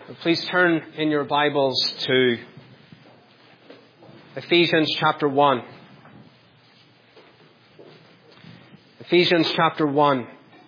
Please turn in your Bibles to Ephesians chapter 1. Ephesians chapter 1.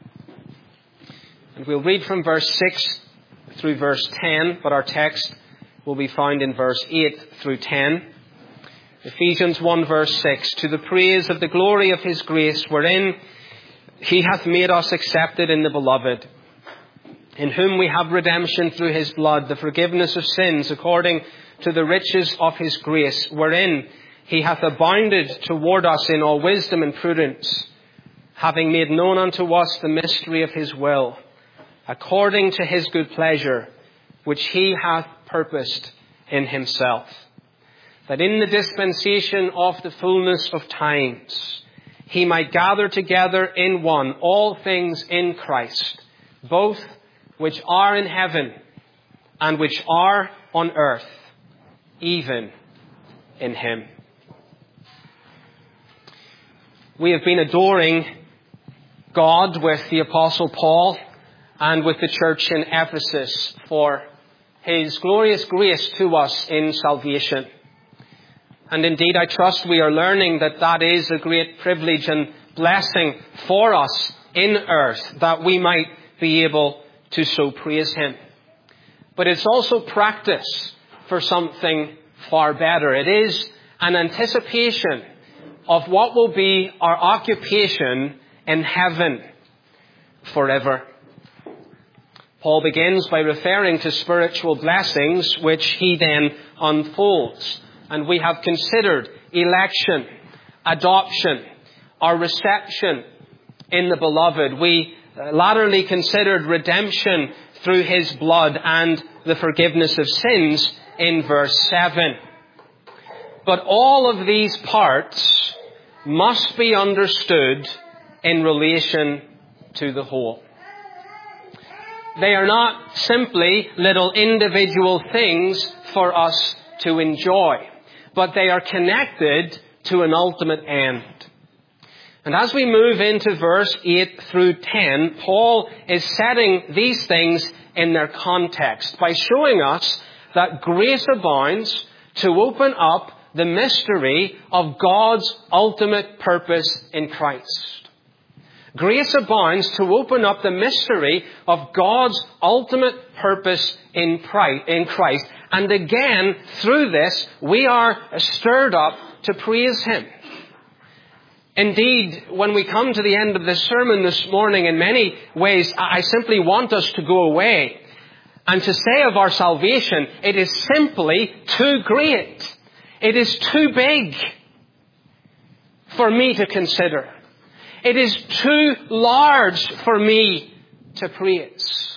And we'll read from verse 6 through verse 10, but our text will be found in verse 8 through 10. Ephesians 1 verse 6. To the praise of the glory of His grace, wherein He hath made us accepted in the Beloved, in whom we have redemption through His blood, the forgiveness of sins, according to the riches of His grace, wherein He hath abounded toward us in all wisdom and prudence, having made known unto us the mystery of His will, according to His good pleasure, which He hath purposed in Himself, that in the dispensation of the fullness of times He might gather together in one all things in Christ, both which are in heaven and which are on earth, even in Him. We have been adoring God with the Apostle Paul and with the church in Ephesus for His glorious grace to us in salvation. And indeed, I trust we are learning that that is a great privilege and blessing for us in earth, that we might be able to so praise Him. But it's also practice for something far better. It is an anticipation of what will be our occupation in heaven forever. Paul begins by referring to spiritual blessings, which he then unfolds. And we have considered election, adoption, our reception in the Beloved. We latterly considered redemption through His blood and the forgiveness of sins in verse 7. But all of these parts must be understood in relation to the whole. They are not simply little individual things for us to enjoy, but they are connected to an ultimate end. And as we move into verse 8 through 10, Paul is setting these things in their context by showing us that grace abounds to open up the mystery of God's ultimate purpose in Christ. Grace abounds to open up the mystery of God's ultimate purpose in Christ. And again, through this, we are stirred up to praise Him. Indeed, when we come to the end of this sermon this morning, in many ways, I simply want us to go away and to say of our salvation, it is simply too great. It is too big for me to consider. It is too large for me to praise.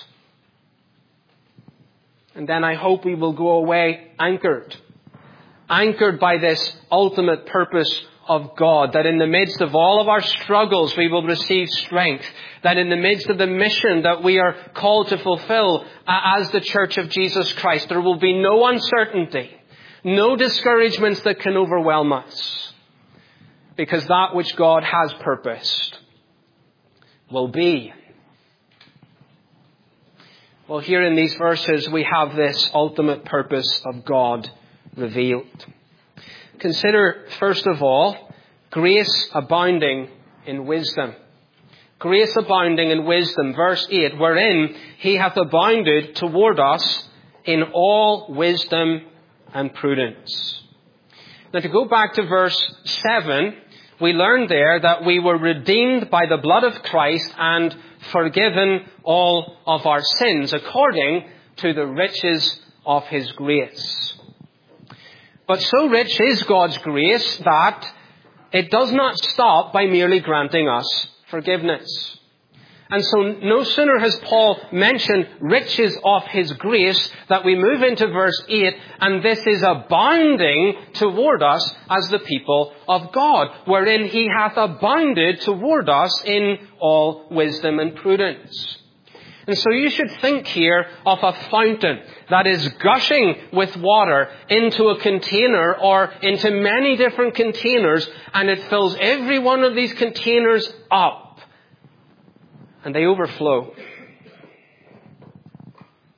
And then I hope we will go away anchored by this ultimate purpose of God, that in the midst of all of our struggles we will receive strength, that in the midst of the mission that we are called to fulfill as the Church of Jesus Christ, there will be no uncertainty, no discouragements that can overwhelm us, because that which God has purposed will be. Well, here in these verses we have this ultimate purpose of God revealed. Consider, first of all, grace abounding in wisdom. Grace abounding in wisdom. Verse 8, wherein He hath abounded toward us in all wisdom and prudence. Now, to go back to verse 7, we learned there that we were redeemed by the blood of Christ and forgiven all of our sins according to the riches of His grace. But so rich is God's grace that it does not stop by merely granting us forgiveness. And so no sooner has Paul mentioned riches of His grace that we move into verse 8, and this is abounding toward us as the people of God, wherein He hath abounded toward us in all wisdom and prudence. And so you should think here of a fountain that is gushing with water into a container or into many different containers, and it fills every one of these containers up, and they overflow.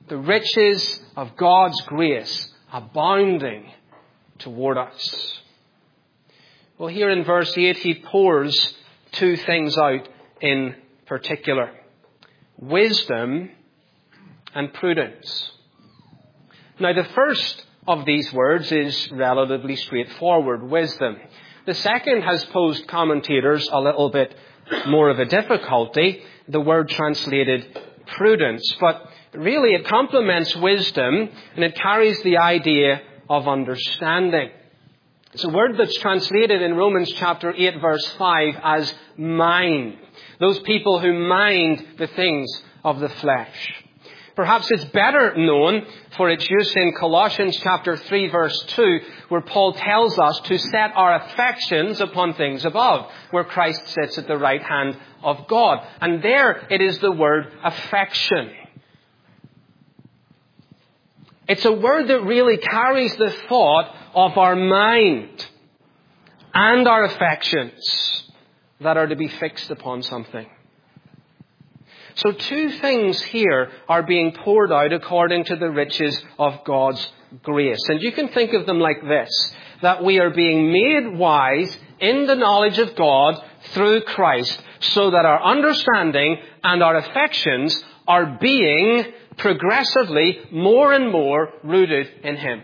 The riches of God's grace abounding toward us. Well, here in verse 8, he pours two things out in particular: wisdom and prudence. Now, the first of these words is relatively straightforward: wisdom. The second has posed commentators a little bit more of a difficulty, the word translated prudence. But really it complements wisdom, and it carries the idea of understanding. It's a word that's translated in Romans chapter 8 verse 5 as mind. Those people who mind the things of the flesh. Perhaps it's better known for its use in Colossians chapter 3 verse 2, where Paul tells us to set our affections upon things above, where Christ sits at the right hand of God. And there it is the word affection. It's a word that really carries the thought of our mind and our affections that are to be fixed upon something. So two things here are being poured out according to the riches of God's grace. And you can think of them like this: that we are being made wise in the knowledge of God through Christ, so that our understanding and our affections are being progressively more and more rooted in Him.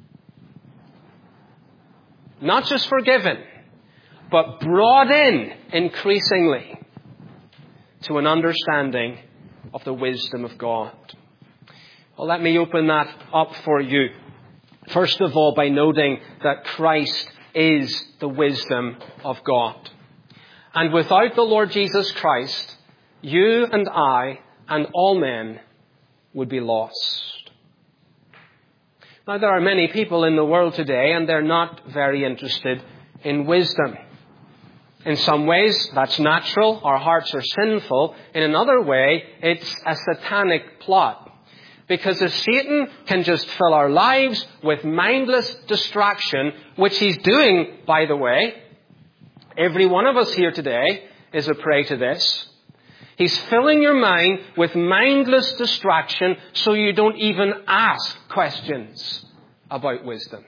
Not just forgiven, but brought in increasingly to an understanding of the wisdom of God. Well, let me open that up for you. First of all, by noting that Christ is the wisdom of God. And without the Lord Jesus Christ, you and I and all men would be lost. Now, there are many people in the world today, and they're not very interested in wisdom. In some ways, that's natural. Our hearts are sinful. In another way, it's a satanic plot. Because if Satan can just fill our lives with mindless distraction, which he's doing, by the way, every one of us here today is a prey to this. He's filling your mind with mindless distraction so you don't even ask questions about wisdom.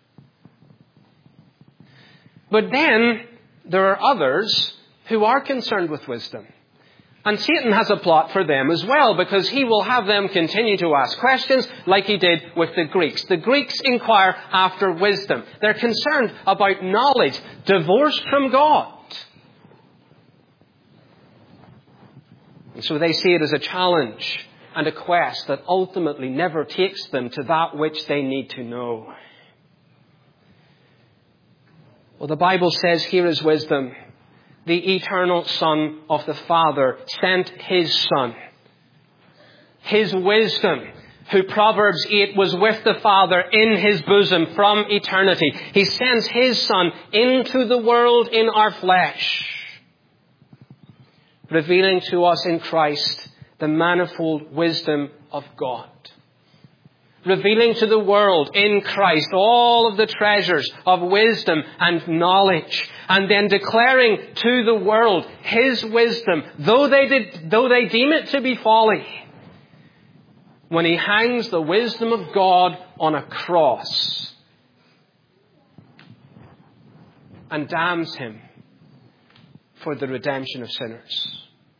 But then there are others who are concerned with wisdom. And Satan has a plot for them as well, because he will have them continue to ask questions like he did with the Greeks. The Greeks inquire after wisdom. They're concerned about knowledge divorced from God. And so they see it as a challenge and a quest that ultimately never takes them to that which they need to know. Well, the Bible says here is wisdom. The eternal Son of the Father sent His Son. His wisdom, who Proverbs 8 was with the Father in His bosom from eternity. He sends His Son into the world in our flesh, revealing to us in Christ the manifold wisdom of God. Revealing to the world in Christ all of the treasures of wisdom and knowledge. And then declaring to the world His wisdom, though they deem it to be folly, when He hangs the wisdom of God on a cross and damns Him for the redemption of sinners.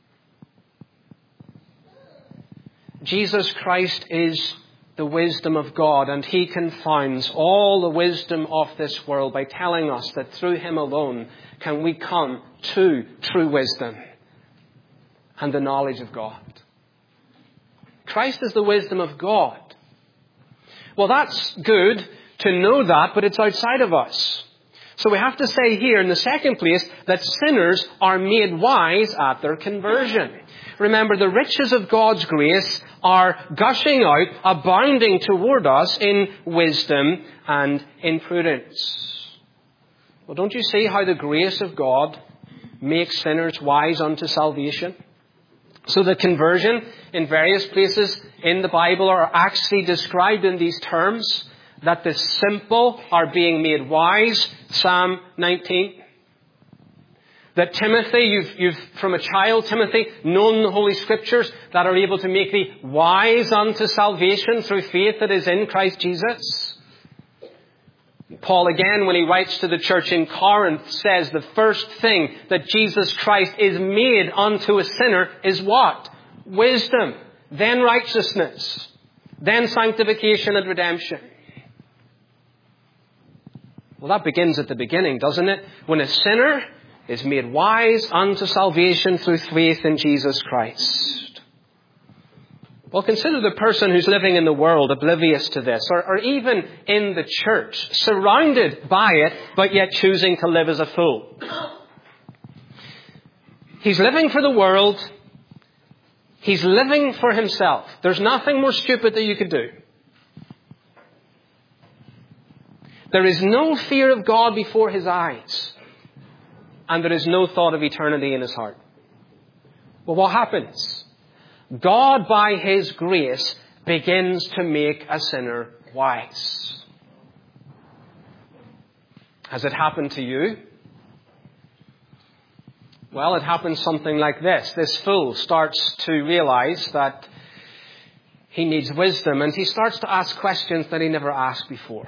Jesus Christ is the wisdom of God, and He confounds all the wisdom of this world by telling us that through Him alone can we come to true wisdom and the knowledge of God. Christ is the wisdom of God. Well, that's good to know that, but it's outside of us. So we have to say here in the second place that sinners are made wise at their conversion. Remember, the riches of God's grace are gushing out, abounding toward us in wisdom and in prudence. Well, don't you see how the grace of God makes sinners wise unto salvation? So the conversion in various places in the Bible are actually described in these terms, that the simple are being made wise, Psalm 19. That Timothy, you've from a child, Timothy, known the Holy Scriptures that are able to make thee wise unto salvation through faith that is in Christ Jesus. Paul again, when he writes to the church in Corinth, says the first thing that Jesus Christ is made unto a sinner is what? Wisdom, then righteousness, then sanctification and redemption. Well, that begins at the beginning, doesn't it? When a sinner is made wise unto salvation through faith in Jesus Christ. Well, consider the person who's living in the world oblivious to this, or even in the church, surrounded by it, but yet choosing to live as a fool. He's living for the world. He's living for himself. There's nothing more stupid that you could do. There is no fear of God before his eyes. And there is no thought of eternity in his heart. Well, what happens? God, by his grace, begins to make a sinner wise. Has it happened to you? Well, it happens something like this. This fool starts to realize that he needs wisdom, and he starts to ask questions that he never asked before.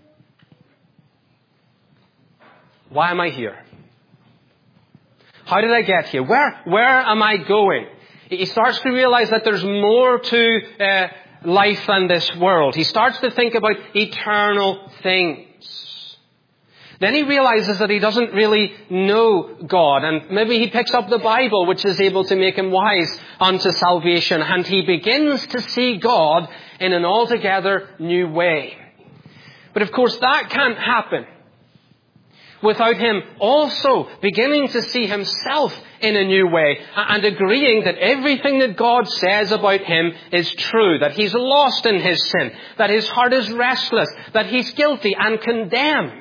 Why am I here? How did I get here? Where am I going? He starts to realize that there's more to life than this world. He starts to think about eternal things. Then he realizes that he doesn't really know God. And maybe he picks up the Bible, which is able to make him wise unto salvation. And he begins to see God in an altogether new way. But of course, that can't happen without him also beginning to see himself in a new way and agreeing that everything that God says about him is true, that he's lost in his sin, that his heart is restless, that he's guilty and condemned.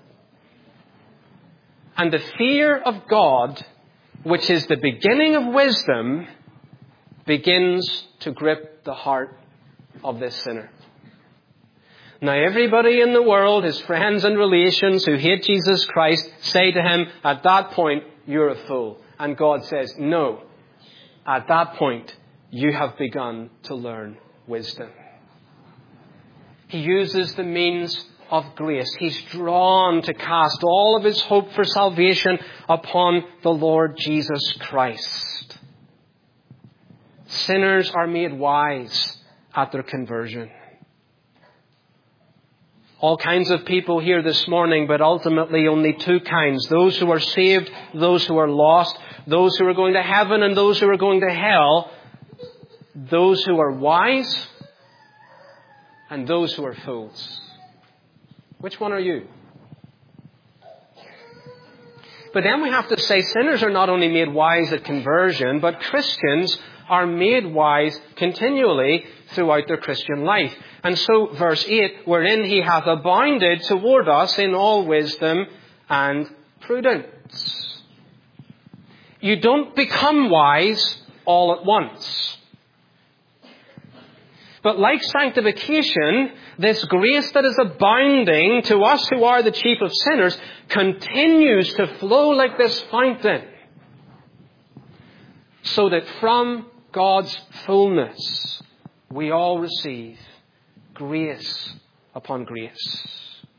And the fear of God, which is the beginning of wisdom, begins to grip the heart of this sinner. Now everybody in the world, his friends and relations who hate Jesus Christ, say to him, at that point, you're a fool. And God says, no. At that point, you have begun to learn wisdom. He uses the means of grace. He's drawn to cast all of his hope for salvation upon the Lord Jesus Christ. Sinners are made wise at their conversion. All kinds of people here this morning, but ultimately only two kinds. Those who are saved, those who are lost, those who are going to heaven and those who are going to hell. Those who are wise and those who are fools. Which one are you? But then we have to say sinners are not only made wise at conversion, but Christians are made wise continually throughout their Christian life. And so, verse 8, wherein he hath abounded toward us in all wisdom and prudence. You don't become wise all at once. But like sanctification, this grace that is abounding to us who are the chief of sinners continues to flow like this fountain, so that from God's fullness we all receive grace upon grace.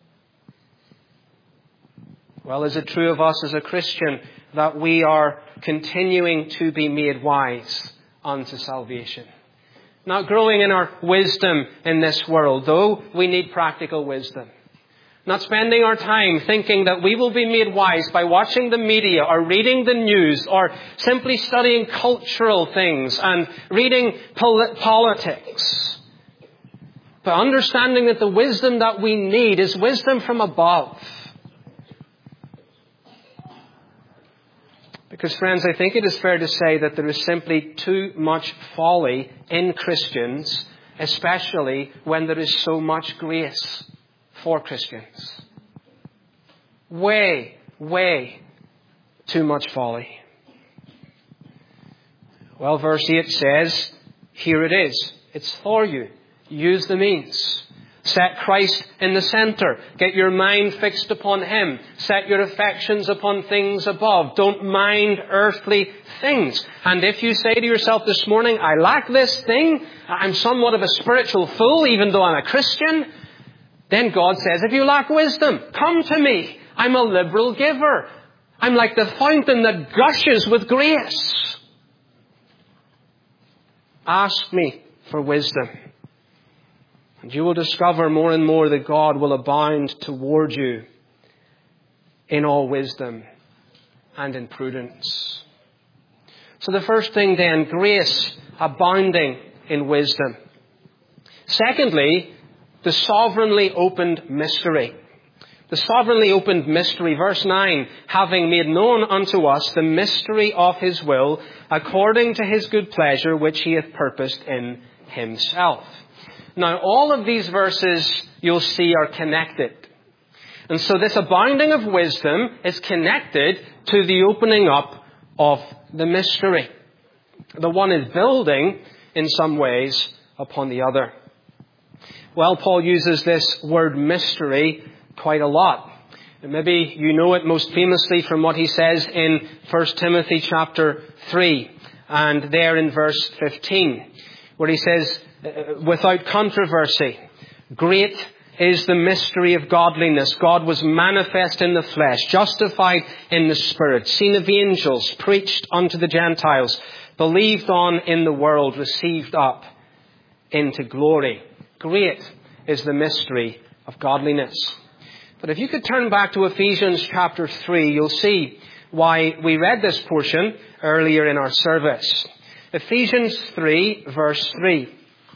Well, is it true of us as a Christian that we are continuing to be made wise unto salvation? Not growing in our wisdom in this world, though we need practical wisdom. Not spending our time thinking that we will be made wise by watching the media or reading the news or simply studying cultural things and reading politics. But understanding that the wisdom that we need is wisdom from above. Because, friends, I think it is fair to say that there is simply too much folly in Christians, especially when there is so much grace for Christians. Way too much folly. Well, verse 8 says, here it is. It's for you. Use the means. Set Christ in the center. Get your mind fixed upon Him. Set your affections upon things above. Don't mind earthly things. And if you say to yourself this morning, I lack this thing, I'm somewhat of a spiritual fool even though I'm a Christian, then God says, if you lack wisdom, come to me. I'm a liberal giver. I'm like the fountain that gushes with grace. Ask me for wisdom. And you will discover more and more that God will abound toward you in all wisdom and in prudence. So the first thing then, grace abounding in wisdom. Secondly, the sovereignly opened mystery. The sovereignly opened mystery, verse 9, having made known unto us the mystery of His will, according to His good pleasure, which He hath purposed in Himself. Now, all of these verses, you'll see, are connected. And so this abounding of wisdom is connected to the opening up of the mystery. The one is building, in some ways, upon the other. Well, Paul uses this word mystery quite a lot. And maybe you know it most famously from what he says in 1 Timothy chapter 3, and there in verse 15, where he says, without controversy, great is the mystery of godliness. God was manifest in the flesh, justified in the Spirit, seen of angels, preached unto the Gentiles, believed on in the world, received up into glory. Great is the mystery of godliness. But if you could turn back to Ephesians chapter 3, you'll see why we read this portion earlier in our service. Ephesians 3, verse 3.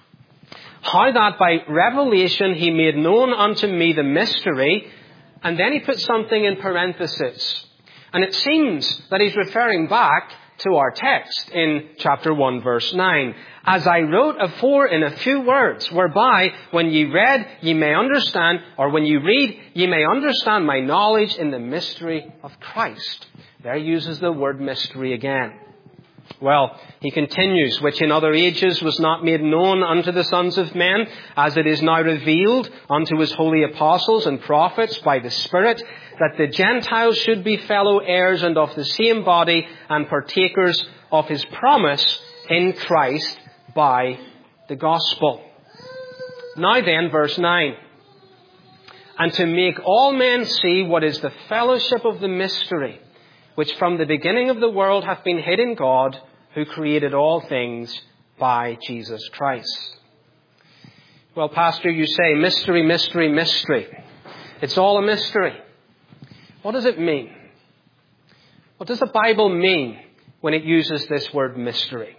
How that by revelation He made known unto me the mystery, and then he puts something in parenthesis. And it seems that he's referring back to our text in chapter 1, verse 9. As I wrote afore in a few words, whereby when ye read, ye may understand, or when you read, ye may understand my knowledge in the mystery of Christ. There he uses the word mystery again. Well, he continues, which in other ages was not made known unto the sons of men, as it is now revealed unto His holy apostles and prophets by the Spirit, that the Gentiles should be fellow heirs and of the same body and partakers of His promise in Christ by the gospel. Now then, verse 9. And to make all men see what is the fellowship of the mystery, which from the beginning of the world hath been hid in God, who created all things by Jesus Christ. Well, Pastor, you say, mystery, mystery, mystery. It's all a mystery. What does it mean? What does the Bible mean when it uses this word mystery?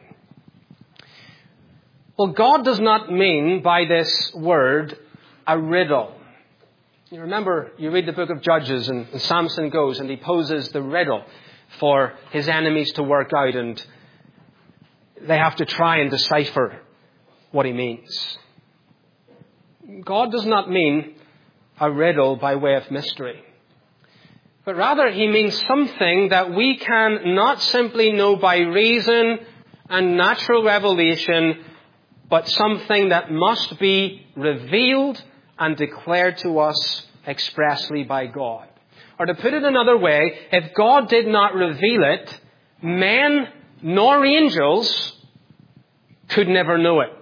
Well, God does not mean by this word a riddle. You remember, you read the book of Judges and Samson goes and he poses the riddle for his enemies to work out, and they have to try and decipher what he means. God does not mean a riddle by way of mystery, but rather He means something that we can not simply know by reason and natural revelation, but something that must be revealed and declared to us expressly by God. Or to put it another way, if God did not reveal it, men nor angels could never know it.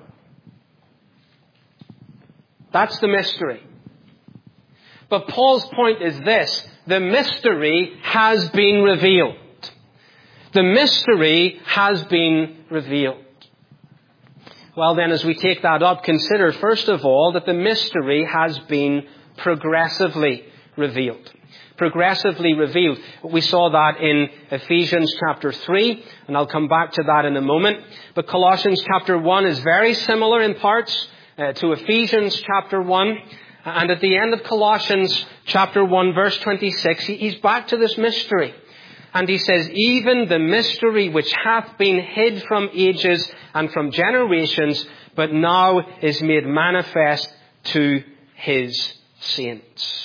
That's the mystery. But Paul's point is this: the mystery has been revealed. The mystery has been revealed. Well then, as we take that up, consider first of all that the mystery has been progressively revealed. Progressively revealed. We saw that in Ephesians chapter 3, and I'll come back to that in a moment. But Colossians chapter 1 is very similar in parts to Ephesians chapter 1. And at the end of Colossians chapter 1, verse 26, he's back to this mystery. And he says, even the mystery which hath been hid from ages and from generations, but now is made manifest to His saints.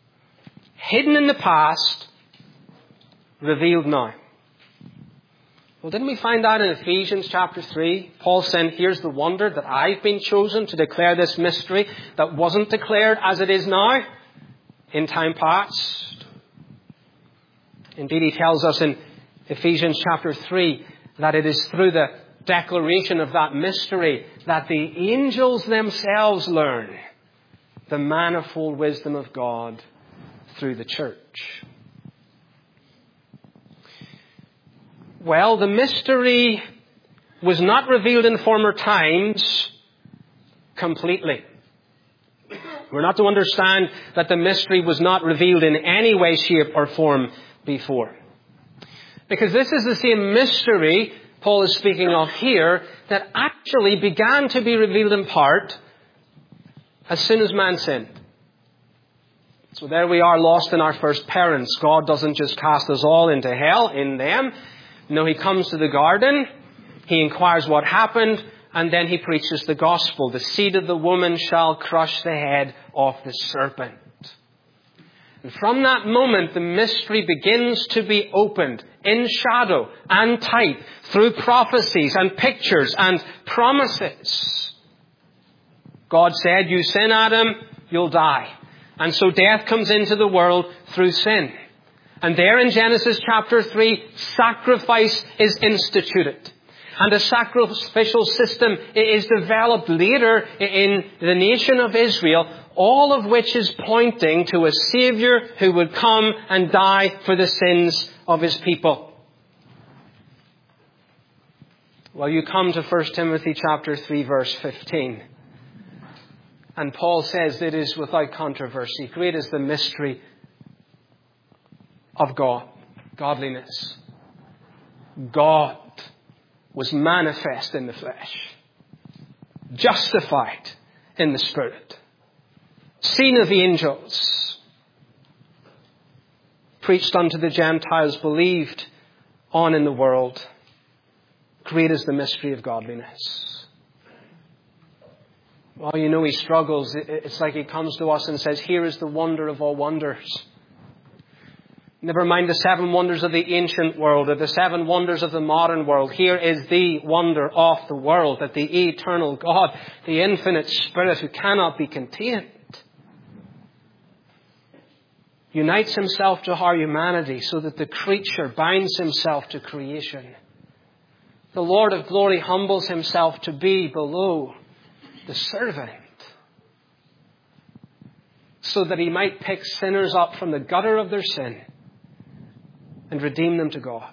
Hidden in the past, revealed now. Well, didn't we find that in Ephesians chapter 3? Paul saying, here's the wonder that I've been chosen to declare this mystery that wasn't declared as it is now in time past. Indeed, he tells us in Ephesians chapter 3 that it is through the declaration of that mystery that the angels themselves learn the manifold wisdom of God through the church. Well, the mystery was not revealed in former times completely. We're not to understand that the mystery was not revealed in any way, shape, or form before. Because this is the same mystery Paul is speaking of here that actually began to be revealed in part as soon as man sinned. So there we are, lost in our first parents. God doesn't just cast us all into hell in them. No, he comes to the garden, he inquires what happened, and then he preaches the gospel. The seed of the woman shall crush the head of the serpent. And from that moment, the mystery begins to be opened in shadow and type through prophecies and pictures and promises. God said, you sin, Adam, you'll die. And so death comes into the world through sin. And there in Genesis chapter 3, sacrifice is instituted. And a sacrificial system is developed later in the nation of Israel, all of which is pointing to a Savior who would come and die for the sins of his people. Well, you come to 1 Timothy chapter 3, verse 15. And Paul says it is without controversy. Great is the mystery of God, godliness. God was manifest in the flesh, justified in the Spirit, seen of the angels, preached unto the Gentiles, believed on in the world. Great is the mystery of godliness. Well, you know he struggles. It's like he comes to us and says, here is the wonder of all wonders. Never mind the 7 wonders of the ancient world or the 7 wonders of the modern world. Here is the wonder of the world, that the eternal God, the infinite Spirit who cannot be contained, unites himself to our humanity so that the creature binds himself to creation. The Lord of glory humbles himself to be below the servant, so that he might pick sinners up from the gutter of their sin and redeem them to God.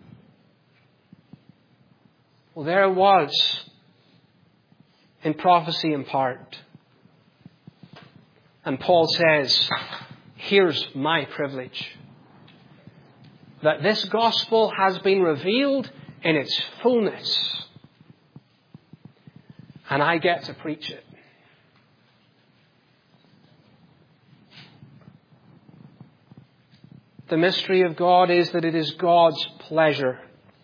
Well, there it was in prophecy in part. And Paul says, here's my privilege. That this gospel has been revealed in its fullness. And I get to preach it. The mystery of God is that it is God's pleasure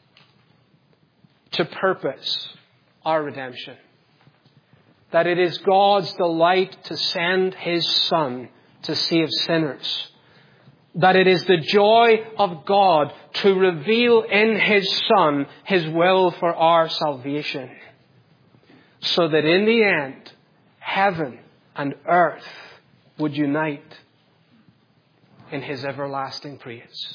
to purpose our redemption. That it is God's delight to send His Son to save sinners. That it is the joy of God to reveal in His Son His will for our salvation. So that in the end, heaven and earth would unite in His everlasting praise.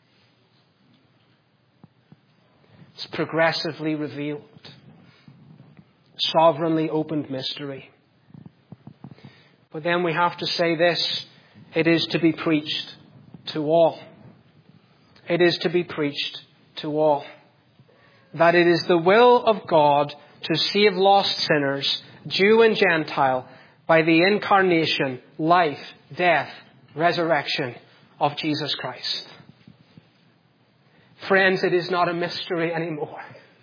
It's progressively revealed, sovereignly opened mystery. But then we have to say this, it is to be preached to all. It is to be preached to all. That it is the will of God to save lost sinners, Jew and Gentile, by the incarnation, life, death, resurrection of Jesus Christ. Friends, it is not a mystery anymore.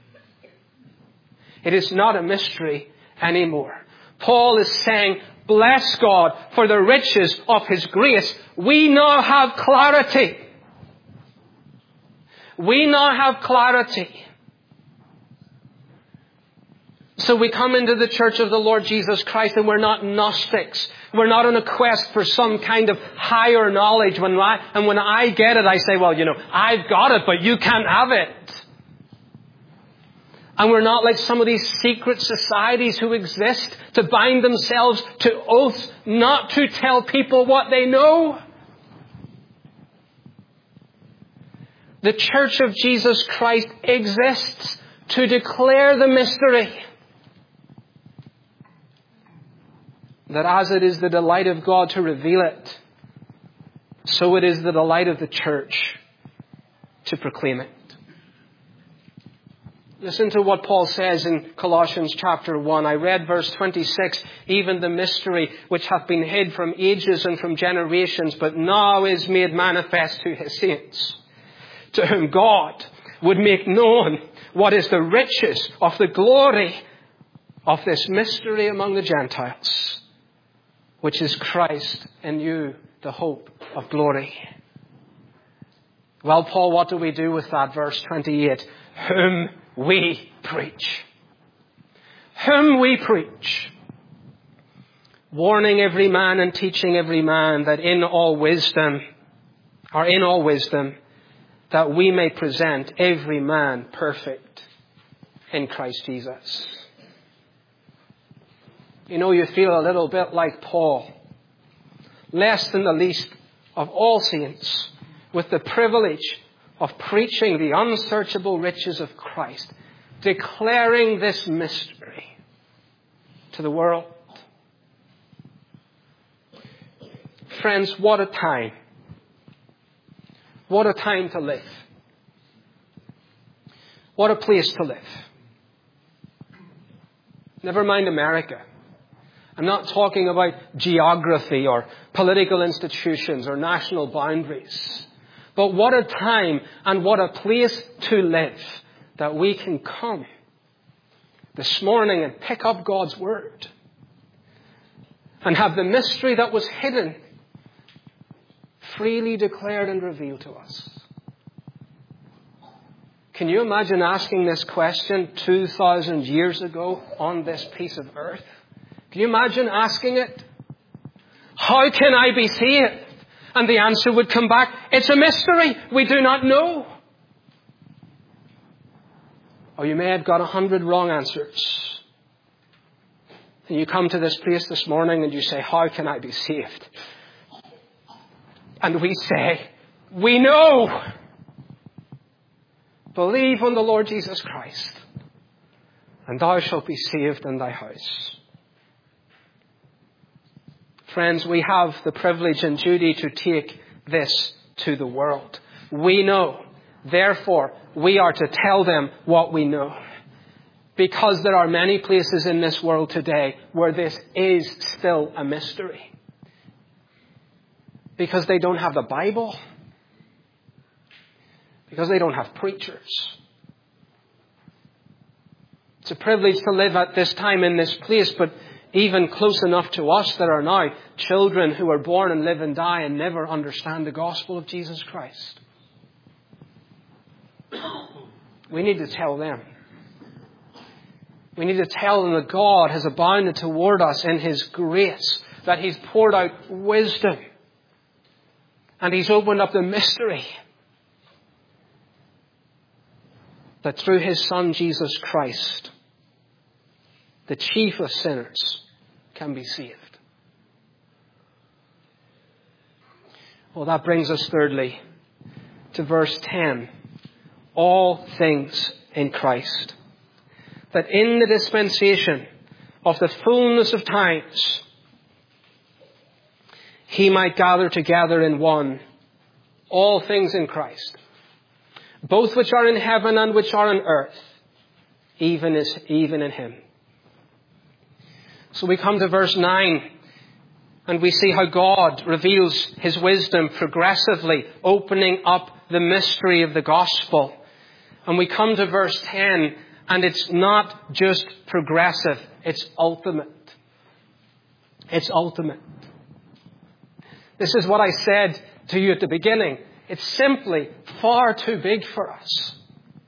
It is not a mystery anymore. Paul is saying, bless God for the riches of His grace. We now have clarity. We now have clarity. So we come into the church of the Lord Jesus Christ and we're not Gnostics. We're not on a quest for some kind of higher knowledge. When I get it, I say, well, I've got it, but you can't have it. And we're not like some of these secret societies who exist to bind themselves to oaths not to tell people what they know. The Church of Jesus Christ exists to declare the mystery. That as it is the delight of God to reveal it, so it is the delight of the church to proclaim it. Listen to what Paul says in Colossians chapter 1. I read verse 26. Even the mystery which hath been hid from ages and from generations, but now is made manifest to his saints, to whom God would make known what is the riches of the glory of this mystery among the Gentiles, which is Christ in you, the hope of glory. Well, Paul, what do we do with that? Verse 28. Whom we preach. Whom we preach. Warning every man and teaching every man that in all wisdom, that we may present every man perfect in Christ Jesus. You know, you feel a little bit like Paul, less than the least of all saints, with the privilege of preaching the unsearchable riches of Christ, declaring this mystery to the world. Friends, what a time. What a time to live. What a place to live. Never mind America. I'm not talking about geography or political institutions or national boundaries. But what a time and what a place to live that we can come this morning and pick up God's Word and have the mystery that was hidden freely declared and revealed to us. Can you imagine asking this question 2,000 years ago on this piece of earth? Can you imagine asking it? How can I be saved? And the answer would come back, it's a mystery. We do not know. Or you may have got 100 wrong answers. And you come to this place this morning and you say, how can I be saved? And we say, we know. Believe on the Lord Jesus Christ, and thou shalt be saved in thy house. Friends, we have the privilege and duty to take this to the world. We know. Therefore, we are to tell them what we know. Because there are many places in this world today where this is still a mystery. Because they don't have the Bible. Because they don't have preachers. It's a privilege to live at this time in this place, but even close enough to us, there are now children who are born and live and die and never understand the gospel of Jesus Christ. We need to tell them. We need to tell them that God has abounded toward us in His grace, that He's poured out wisdom, and He's opened up the mystery that through His Son Jesus Christ, the chief of sinners can be saved. Well, that brings us thirdly to verse 10. All things in Christ. That in the dispensation of the fullness of times, He might gather together in one all things in Christ, both which are in heaven and which are on earth, even in Him. So we come to verse 9 and we see how God reveals His wisdom progressively, opening up the mystery of the gospel. And we come to verse 10 and it's not just progressive, it's ultimate. It's ultimate. This is what I said to you at the beginning. It's simply far too big for us.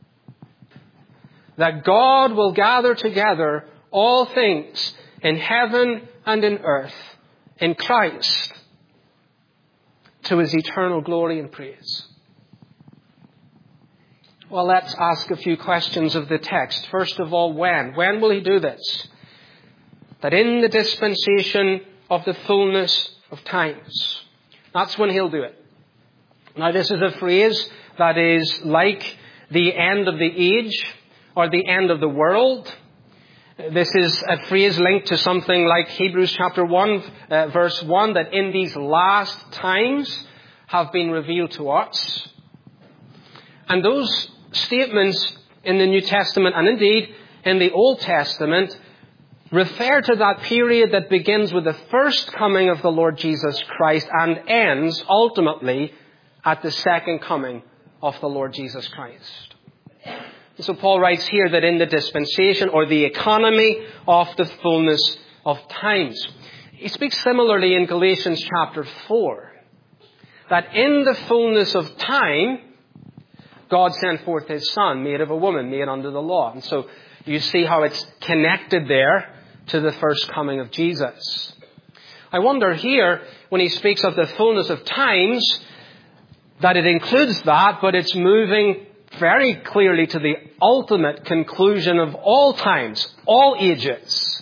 That God will gather together all things in heaven and in earth in Christ to His eternal glory and praise. Well, let's ask a few questions of the text. First of all, when? When will he do this? That in the dispensation of the fullness of times. That's when he'll do it. Now, this is a phrase that is like the end of the age or the end of the world. This is a phrase linked to something like Hebrews chapter 1, verse 1, that in these last times have been revealed to us. And those statements in the New Testament, and indeed in the Old Testament, refer to that period that begins with the first coming of the Lord Jesus Christ and ends ultimately at the second coming of the Lord Jesus Christ. So Paul writes here that in the dispensation or the economy of the fullness of times. He speaks similarly in Galatians chapter 4, that in the fullness of time, God sent forth His Son, made of a woman, made under the law. And so you see how it's connected there to the first coming of Jesus. I wonder here, when he speaks of the fullness of times, that it includes that, but it's moving very clearly to the ultimate conclusion of all times, all ages.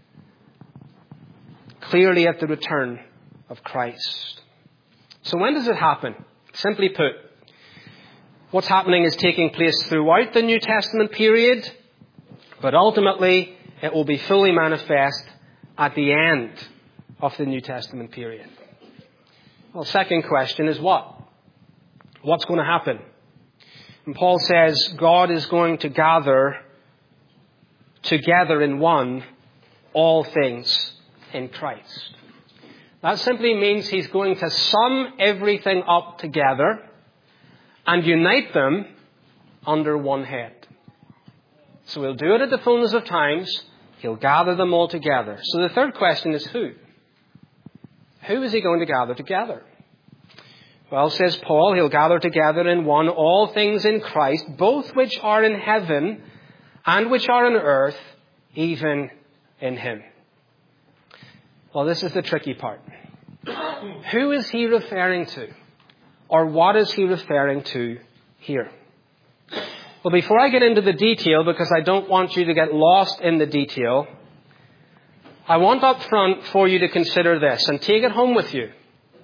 Clearly at the return of Christ. So when does it happen? Simply put, what's happening is taking place throughout the New Testament period, but ultimately it will be fully manifest at the end of the New Testament period. Well, second question is what? What's going to happen? And Paul says God is going to gather together in one all things in Christ. That simply means He's going to sum everything up together and unite them under one head. So He'll do it at the fullness of times. He'll gather them all together. So the third question is who? Who is He going to gather together? Well, says Paul, He'll gather together in one all things in Christ, both which are in heaven and which are on earth, even in Him. Well, this is the tricky part. Who is He referring to? Or what is He referring to here? Well, before I get into the detail, because I don't want you to get lost in the detail, I want up front for you to consider this and take it home with you.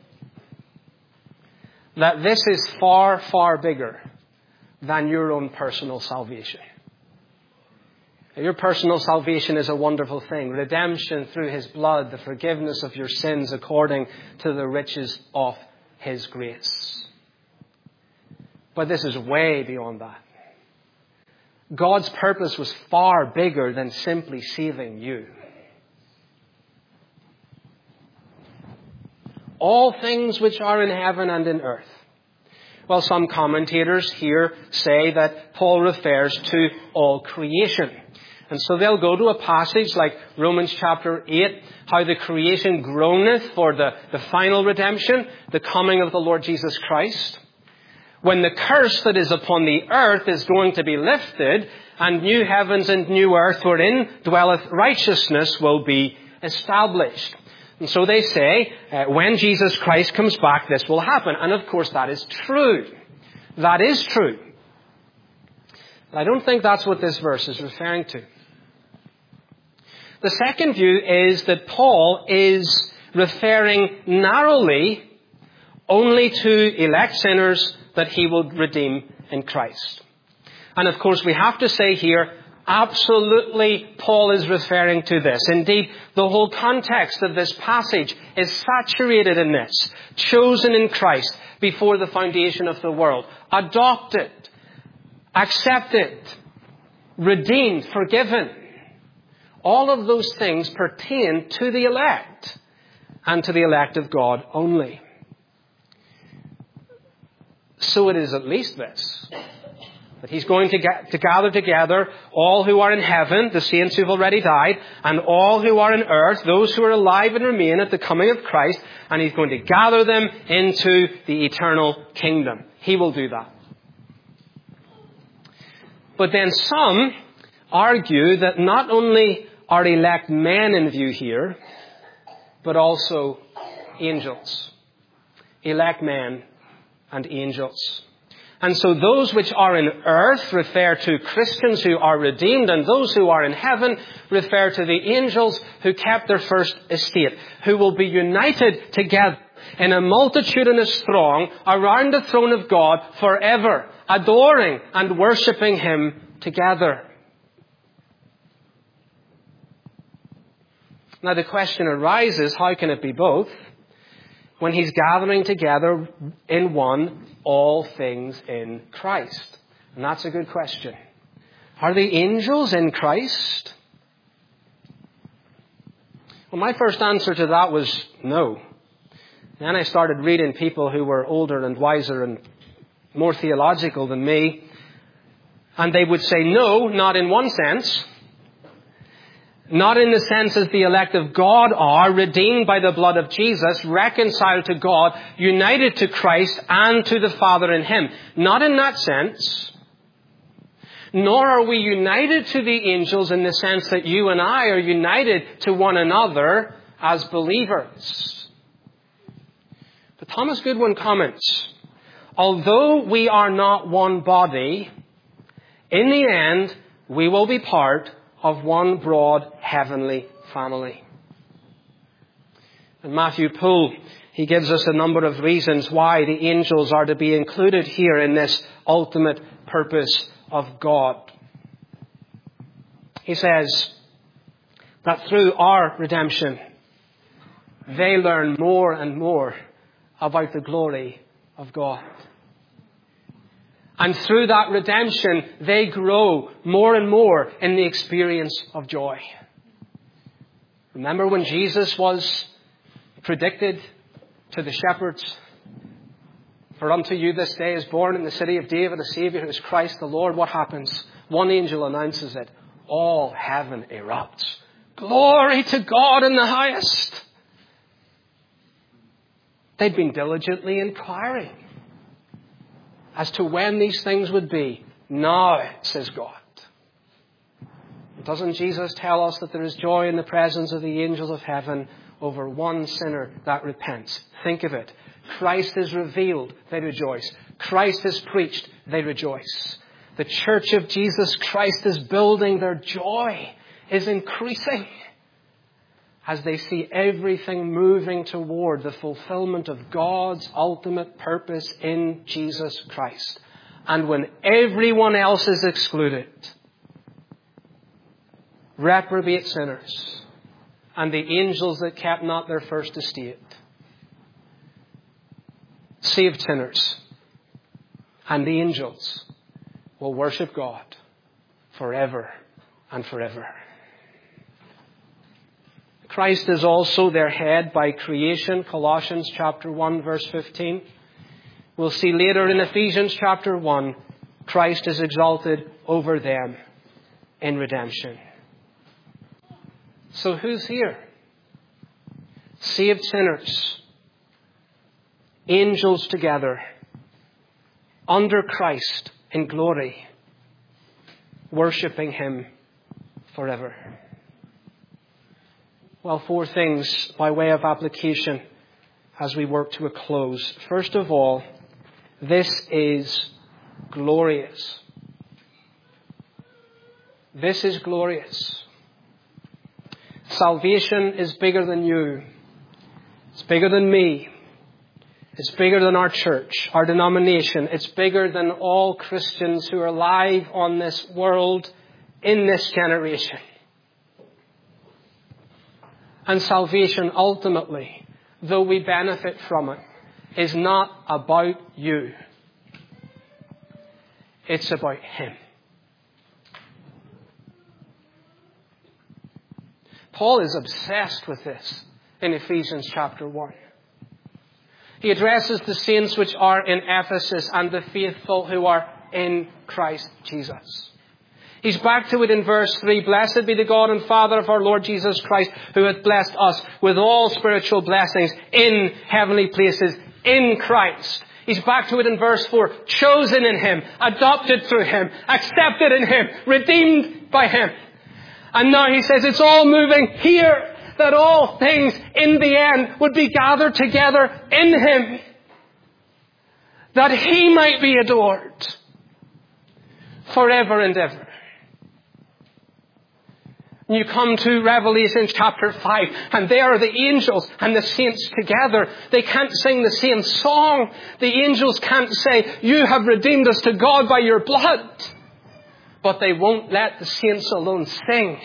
That this is far, far bigger than your own personal salvation. Your personal salvation is a wonderful thing. Redemption through His blood, the forgiveness of your sins according to the riches of His grace. But this is way beyond that. God's purpose was far bigger than simply saving you. All things which are in heaven and in earth. Well, some commentators here say that Paul refers to all creation. And so they'll go to a passage like Romans chapter 8, how the creation groaneth for the final redemption, the coming of the Lord Jesus Christ. When the curse that is upon the earth is going to be lifted, and new heavens and new earth wherein dwelleth righteousness will be established. And so they say, when Jesus Christ comes back, this will happen. And of course that is true. That is true. But I don't think that's what this verse is referring to. The second view is that Paul is referring narrowly only to elect sinners that he will redeem in Christ. And of course we have to say here, absolutely, Paul is referring to this. Indeed, the whole context of this passage is saturated in this. Chosen in Christ before the foundation of the world. Adopted. Accepted. Redeemed. Forgiven. All of those things pertain to the elect. And to the elect of God only. So it is at least this. That He's going to gather together all who are in heaven, the saints who've already died, and all who are in earth, those who are alive and remain at the coming of Christ, and He's going to gather them into the eternal kingdom. He will do that. But then some argue that not only are elect men in view here, but also angels. Elect men and angels. And so those which are in earth refer to Christians who are redeemed, and those who are in heaven refer to the angels who kept their first estate, who will be united together in a multitudinous throng around the throne of God forever, adoring and worshipping Him together. Now the question arises, how can it be both when He's gathering together in one all things in Christ? And that's a good question. Are the angels in Christ? Well, my first answer to that was no. Then I started reading people who were older and wiser and more theological than me. And they would say no, not in one sense. Not in the sense as the elect of God are, redeemed by the blood of Jesus, reconciled to God, united to Christ and to the Father in Him. Not in that sense. Nor are we united to the angels in the sense that you and I are united to one another as believers. But Thomas Goodwin comments, although we are not one body, in the end we will be part of one broad heavenly family. And Matthew Poole, he gives us a number of reasons why the angels are to be included here in this ultimate purpose of God. He says that through our redemption, they learn more and more about the glory of God. And through that redemption, they grow more and more in the experience of joy. Remember when Jesus was predicted to the shepherds, "For unto you this day is born in the city of David a Savior who is Christ the Lord." What happens? One angel announces it. All heaven erupts. Glory to God in the highest. They'd been diligently inquiring as to when these things would be. Now, says God. Doesn't Jesus tell us that there is joy in the presence of the angels of heaven over one sinner that repents? Think of it. Christ is revealed, they rejoice. Christ is preached, they rejoice. The church of Jesus Christ is building. Their joy is increasing as they see everything moving toward the fulfillment of God's ultimate purpose in Jesus Christ. And when everyone else is excluded, reprobate sinners and the angels that kept not their first estate, saved sinners and the angels will worship God forever and forever. Christ is also their head by creation, Colossians chapter 1 verse 15. We'll see later in Ephesians chapter 1, Christ is exalted over them in redemption. So who's here? Saved sinners, angels together, under Christ in glory, worshipping Him forever. Well, 4 things by way of application as we work to a close. First of all, this is glorious. This is glorious. Salvation is bigger than you. It's bigger than me. It's bigger than our church, our denomination. It's bigger than all Christians who are alive on this world in this generation. And salvation ultimately, though we benefit from it, is not about you. It's about Him. Paul is obsessed with this in Ephesians chapter 1. He addresses the saints which are in Ephesus and the faithful who are in Christ Jesus. He's back to it in verse 3. Blessed be the God and Father of our Lord Jesus Christ, who hath blessed us with all spiritual blessings in heavenly places in Christ. He's back to it in verse 4. Chosen in Him, adopted through Him, accepted in Him, redeemed by Him. And now he says it's all moving here, that all things in the end would be gathered together in Him. that He might be adored forever and ever. You come to Revelation chapter 5, and there are the angels and the saints together. They can't sing the same song. The angels can't say, "You have redeemed us to God by your blood." But they won't let the saints alone sing.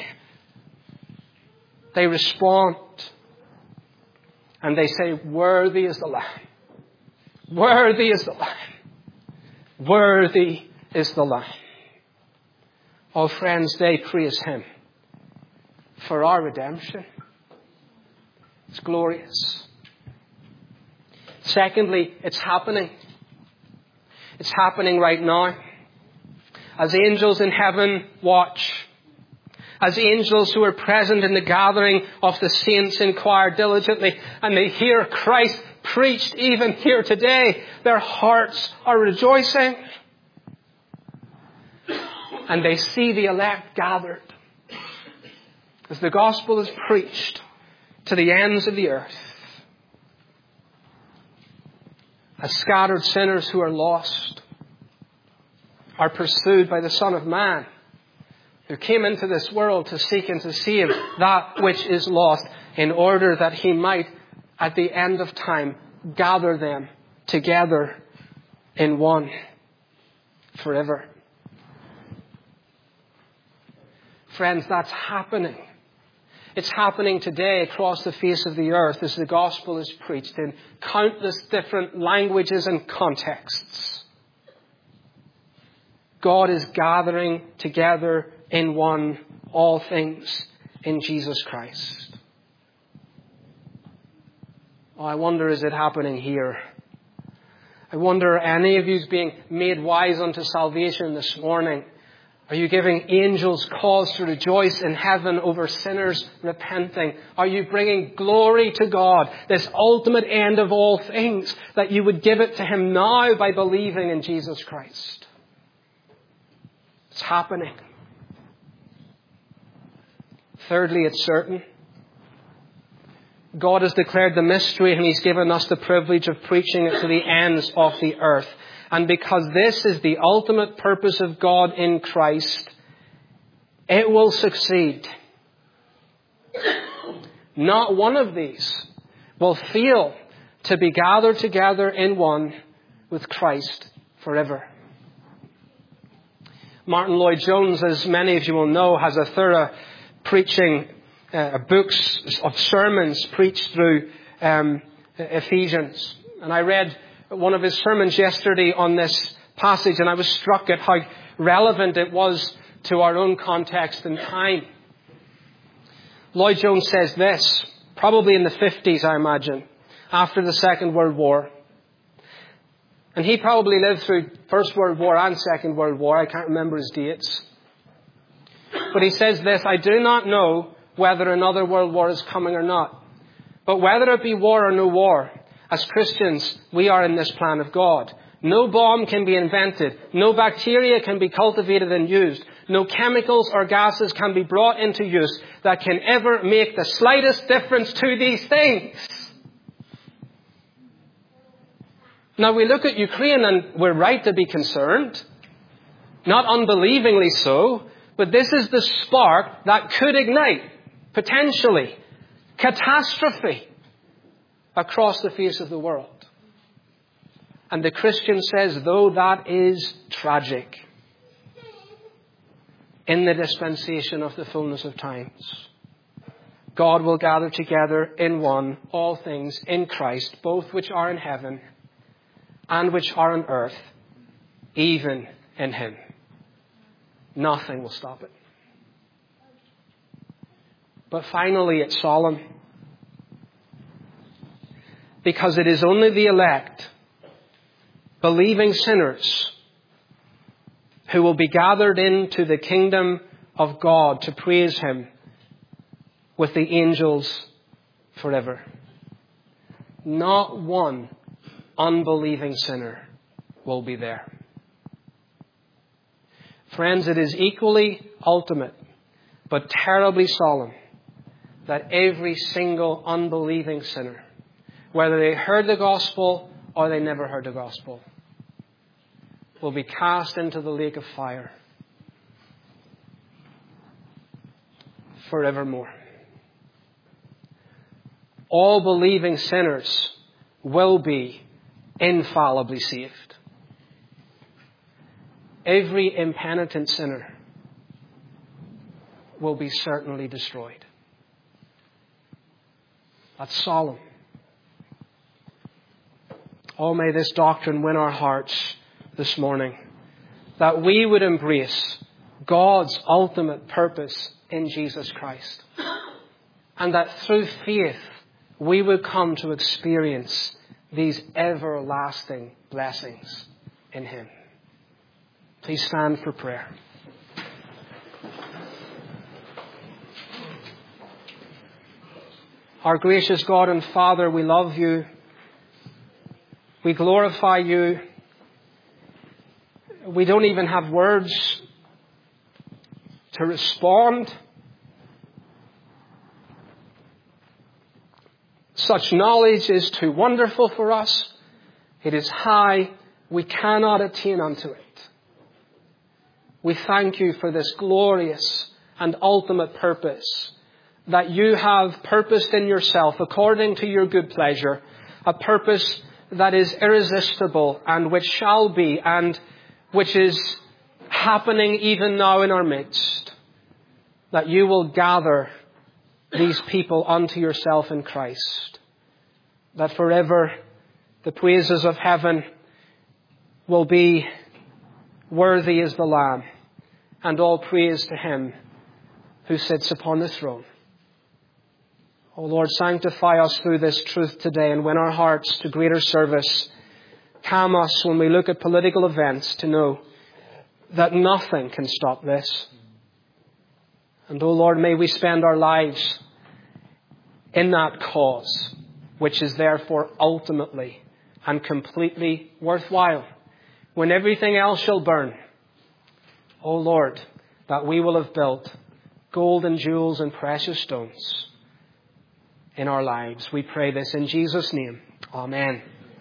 They respond. And they say, "Worthy is the Lamb. Worthy is the Lamb. Worthy is the Lamb." Oh, friends, they praise Him for our redemption. It's glorious. Secondly, it's happening. It's happening right now. As angels in heaven watch, as angels who are present in the gathering of the saints inquire diligently, and they hear Christ preached even here today, their hearts are rejoicing. And they see the elect gathered as the gospel is preached to the ends of the earth. As scattered sinners who are lost are pursued by the Son of Man, who came into this world to seek and to save that which is lost, in order that He might, at the end of time, gather them together in one forever. Friends, that's happening. It's happening today across the face of the earth as the gospel is preached in countless different languages and contexts. God is gathering together in one all things in Jesus Christ. Oh, I wonder, is it happening here? I wonder, are any of you being made wise unto salvation this morning? Are you giving angels cause to rejoice in heaven over sinners repenting? Are you bringing glory to God, this ultimate end of all things, that you would give it to Him now by believing in Jesus Christ? It's happening. Thirdly, it's certain. God has declared the mystery, and He's given us the privilege of preaching it to the ends of the earth. And because this is the ultimate purpose of God in Christ, it will succeed. Not one of these will fail to be gathered together in one with Christ forever. Martin Lloyd-Jones, as many of you will know, has a thorough preaching books of sermons preached through Ephesians. And I read one of his sermons yesterday on this passage, and I was struck at how relevant it was to our own context and time. Lloyd-Jones says this, probably in the 50s, I imagine, after the Second World War. And he probably lived through First World War and Second World War. I can't remember his dates. But he says this, "I do not know whether another world war is coming or not. But whether it be war or no war, as Christians, we are in this plan of God. No bomb can be invented. No bacteria can be cultivated and used. No chemicals or gases can be brought into use that can ever make the slightest difference to these things." Now we look at Ukraine and we're right to be concerned. Not unbelievingly so. But this is the spark that could ignite, potentially, catastrophe across the face of the world. And the Christian says, though that is tragic, in the dispensation of the fullness of times, God will gather together in one all things in Christ, both which are in heaven and which are on earth, even in Him. Nothing will stop it. But finally, it's solemn. Because it is only the elect, believing sinners, who will be gathered into the kingdom of God to praise Him with the angels forever. Not one unbelieving sinner will be there. Friends, it is equally ultimate, but terribly solemn, that every single unbelieving sinner, whether they heard the gospel or they never heard the gospel, will be cast into the lake of fire forevermore. All believing sinners will be infallibly saved. Every impenitent sinner will be certainly destroyed. That's solemn. Oh, may this doctrine win our hearts this morning, that we would embrace God's ultimate purpose in Jesus Christ, and that through faith we would come to experience these everlasting blessings in Him. Please stand for prayer. Our gracious God and Father, we love You. We glorify You. We don't even have words to respond. Such knowledge is too wonderful for us. It is high. We cannot attain unto it. We thank You for this glorious and ultimate purpose that You have purposed in Yourself according to Your good pleasure, a purpose that is irresistible and which shall be and which is happening even now in our midst, that You will gather these people unto Yourself in Christ, that forever the praises of heaven will be worthy is the Lamb, and all praise to Him who sits upon the throne. O Lord, sanctify us through this truth today and win our hearts to greater service. Calm us when we look at political events to know that nothing can stop this. And, O Lord, may we spend our lives in that cause, which is therefore ultimately and completely worthwhile. When everything else shall burn, O Lord, that we will have built gold and jewels and precious stones in our lives. We pray this in Jesus' name. Amen.